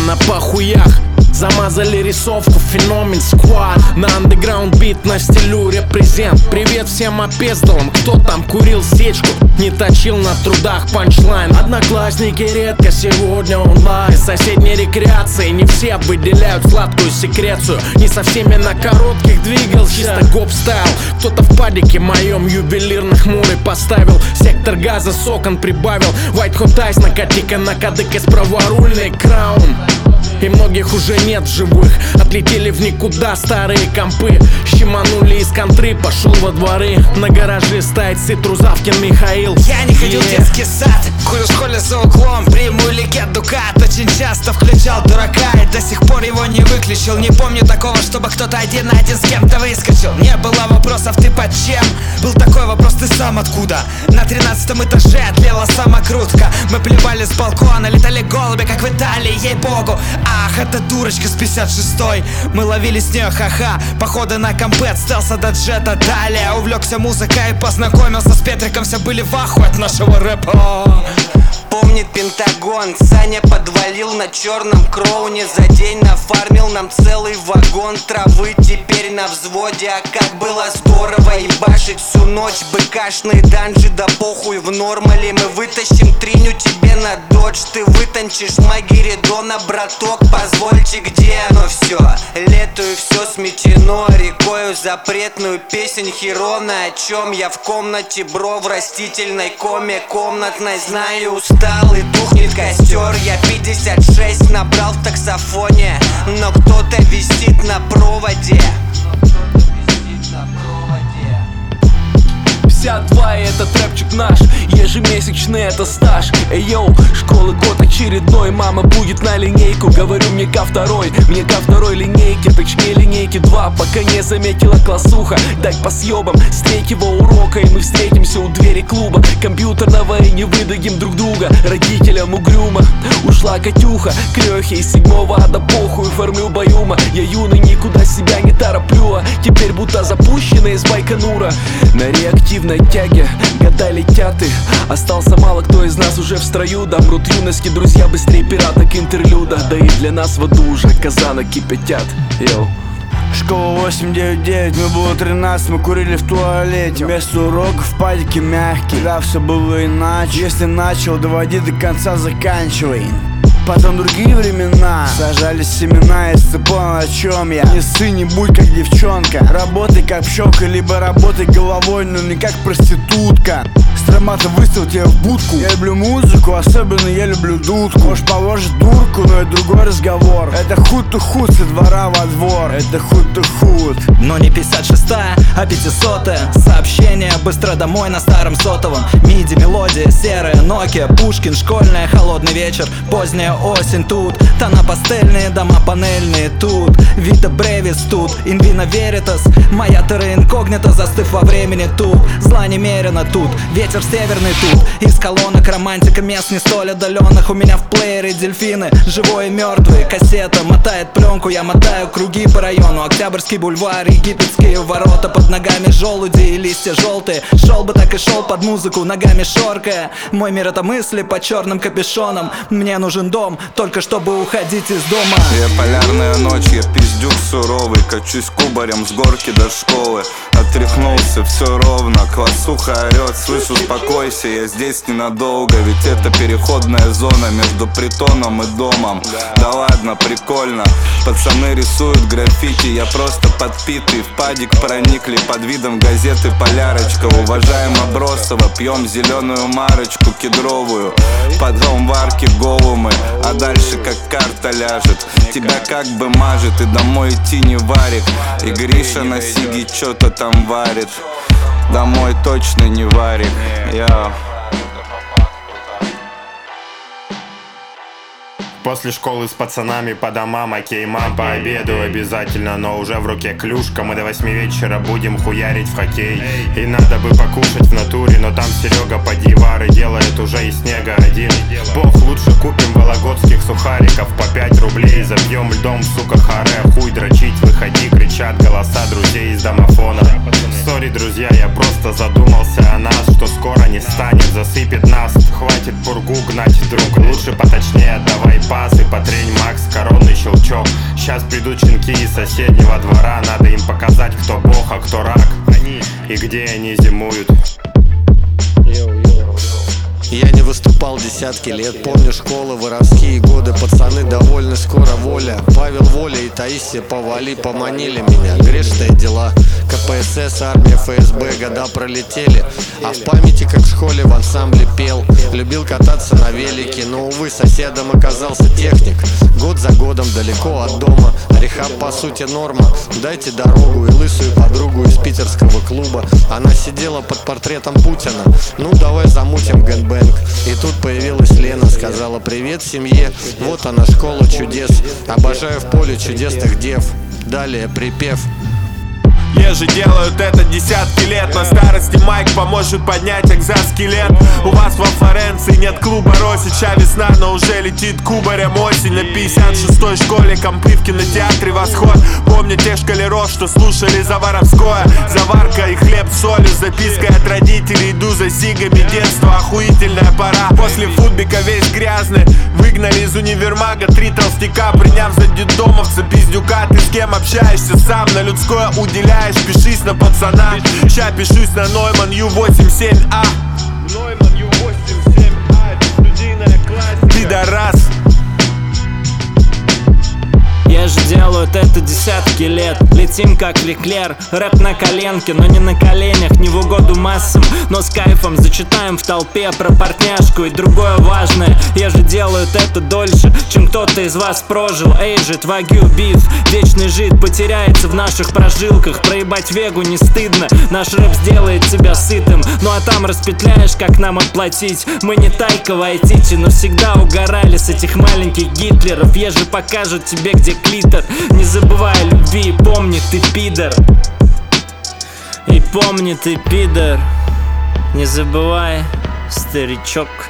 на похуях. Замазали рисовку, феномен сквад. На андеграунд бит на стилю репрезент. Привет всем опездалам, кто там курил сечку, не точил на трудах панчлайн. Одноклассники редко сегодня онлайн. Из соседней рекреации не все выделяют сладкую секрецию. Не со всеми на коротких двигал, чисто гоп-стайл. Кто-то в падике моем ювелирно хмурый поставил. Сектор газа с окон прибавил. White Hot Ice, накати-ка на кадык с праворульный краун. И многих уже нет в живых. Отлетели в никуда старые компы. Щеманули из контры, пошел во дворы. На гараже стоит Цитрузавкин Михаил. Я не ходил в детский сад, курю в школе за углом. Прямую легенду Дукат, очень часто включал дурака и до сих пор его не выключил. Не помню такого, чтобы кто-то один на один с кем-то выскочил. Не было вопросов, ты под чем? Был такой вопрос, ты сам откуда? На 13-м этаже отлела самокрутка. Мы плевали с балкона, летали голуби, как в Италии, ей-богу. Ах, это дурочка с 56-й. Мы ловили с нее ха-ха. Походы на компет, стелса до джета. Далее увлекся музыкой и познакомился с Петриком. Все были в ахуе от нашего рэпа. Помнит Пентагон, Саня подвалил на черном кроуне. За день нафармил нам целый вагон травы. Теперь на взводе, а как было здорово ебашить всю ночь БКшные данжи. Да похуй в нормале, мы вытащим триню тебе на додж. Ты вытанчишь Магеридона, браток, позвольте, где оно все? Лету и все сметено рекою запретную песень Херона. О чем я в комнате, бро, в растительной коме комнатной. Знаю, устал и тухнет костер. Я 56 набрал в таксофоне, но кто-то висит на проводе. 52, и этот рэпчик наш, ежемесячный это стаж. Эй, йоу, школы год очередной, мама будет на линейку. Говорю, мне ко второй линейке, точнее линейки 2. Пока не заметила классуха, дай по съебам с третьего урока, и мы встретимся у двери клуба компьютерного и не выдадим друг друга родителям угрюмо. Ушла Катюха к Лехе из 7-го, а да похуй, формлю баюма. Я юный, никуда себя не тороплю, а теперь будто запущенный из Байконура. На реактивной тяге года летят, и остался мало кто из нас уже в строю. Да мрут юности друзья быстрее пираток интерлюда. Да и для нас в аду уже казанок кипятят. Йоу. Школа 899, мне было 13, мы курили в туалете. Вместо уроков в падике мягкий, да, все было иначе. Если начал, доводи до конца, заканчивай. Потом другие времена, сажались семена, если ты понял, о чем я. Не ссы, не будь как девчонка, работай как пчелка, либо работай головой, но не как проститутка. Стромата выставил тебя в будку. Я люблю музыку, особенно я люблю дудку. Может положить дурку, но это другой разговор. Это худ-то-худ со двора во двор. Это худ-то-худ. Но не 56-я, а 500-я. Сообщение быстро домой на старом сотовом. Миди, мелодия, серая Nokia, Пушкин, школьная, холодный вечер, поздняя осень тут. Тона пастельные, дома панельные тут. Вита Бревис тут, Инвина Веритас. Моя терра инкогнита, застыв во времени тут. Зла немерено тут, ветер северный тут. Из колонок романтика мест не столь отдаленных. У меня в плеере дельфины, живой и мертвый. Кассета мотает пленку, я мотаю круги по району. Октябрьский бульвар, египетские ворота. Под ногами желуди и листья желтые. Шел бы так и шел под музыку, ногами шоркая. Мой мир это мысли под черным капюшоном. Мне нужен дом, только чтобы уходить из дома. Я полярная ночь, я пиздюк суровый. Качусь кубарем с горки до школы. Отряхнулся, все ровно, классуха орет. Слышу, успокойся, я здесь ненадолго. Ведь это переходная зона между притоном и домом. Да ладно, прикольно. Пацаны рисуют граффити, я просто подпитый. В падик проникли под видом газеты «Полярочка». Уважаем Абросова, пьем зеленую марочку кедровую. Потом в арке голумы, а дальше как карта ляжет. Тебя как бы мажет, и домой идти не варик. И Гриша на сиги что-то там варит. Домой точно не варик. После школы с пацанами по домам, окей, мам, пообедаю обязательно, но уже в руке клюшка. Мы до 8 вечера будем хуярить в хоккей. И надо бы покушать в натуре, но там Серега подивары делает уже из снега один. Бог, лучше купим вологодских сухариков по 5 рублей. Забьем льдом, сука, харе, хуй дрочить, выходи, кричат голоса друзей из домофона. Сори, друзья, я просто задумался о нас, что скоро не станет, засыпет нас. Хватит пургу гнать, друг, лучше поточнее давай пас. бас и потрень Макс, коронный щелчок. Сейчас придут щенки из соседнего двора, надо им показать, кто бог, а кто рак. Они и где они зимуют. Я не выступал десятки лет, помню школы, воровские годы. Пацаны довольны, скоро воля. Павел Воля и Таисия Повали поманили меня. Грешные дела, КПСС, армия, ФСБ, года пролетели. А в памяти, как в школе в ансамбле пел. Любил кататься на велике, но, увы, соседом оказался техник. Год за годом далеко от дома, рехаб по сути норма. Дайте дорогу и лысую подругу из питерского клуба. Она сидела под портретом Путина. Ну давай замутим гэнбэнг. И тут появилась Лена, сказала привет семье. Вот она, школа чудес. Обожаю в поле чудесных дев. Далее припев. Ежи делают это десятки лет. На старости майк поможет поднять экзоскелет. У вас во Флоренции нет клуба Росича. Весна, но уже летит кубарем осень. На 56-й школе компы в кинотеатре «Восход». Помню тех школяров, что слушали за воровское. Заварка и хлеб с солью, запиской от родителей. Иду за сигами, детство, охуительная пора. После футбика весь грязный, выгнали из универмага 3 толстяка, приняв за детдомовца пиздюка. Ты с кем общаешься сам, на людское уделяешь. Пишись на пацана, ща пишусь на Нойман Ю87А. Нойман Ю87А, это студийная классика. Пидорас. Я же делают это десятки лет. Летим как Леклер, рэп на коленке, но не на коленях, не в угоду массам, но с кайфом зачитаем в толпе про партняшку и другое важное. Я же делают это дольше, чем кто-то из вас прожил. Эйджит, вагю, биф, вечный жид потеряется в наших прожилках. Проебать вегу не стыдно, наш рэп сделает тебя сытым. Ну а там распетляешь, как нам отплатить. Мы не Тайка Вайтити, но всегда угорали с этих маленьких гитлеров. Я же покажу тебе, где клитор. Не забывай о любви, помни, ты пидор. И помни, ты пидор. Не забывай, старичок.